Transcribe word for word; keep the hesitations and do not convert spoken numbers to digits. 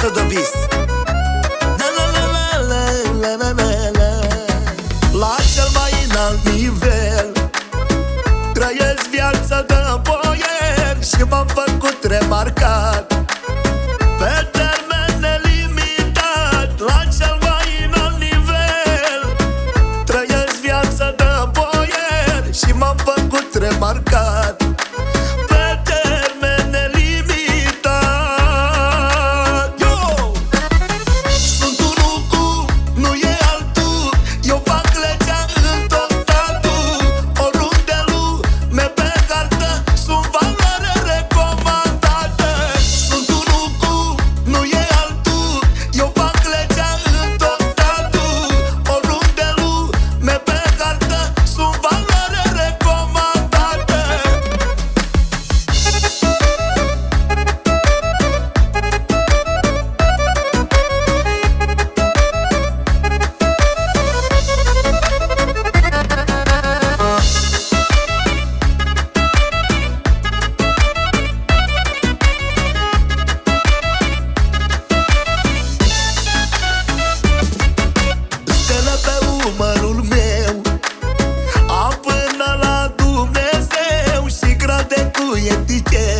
viață de vis. La la la la la la la la. La cel mai înalt nivel trăiesc viața de boier și m-am făcut remarcat pe termen nelimitat. La cel mai înalt nivel trăiesc viața de boier și m-am făcut remarcat pe termen nelimitat. Yo! Sunt unul cu, nu e altul. Eu fac legea în tot statul. Oriunde lume pe hartă sunt valoare recomandate. Sunt unul cu, nu e altul. Eu fac legea în tot statul. Oriunde lume pe hartă sunt valoare recomandate. Stele pe umărul meu am până la Dumnezeu și grade cu etichete.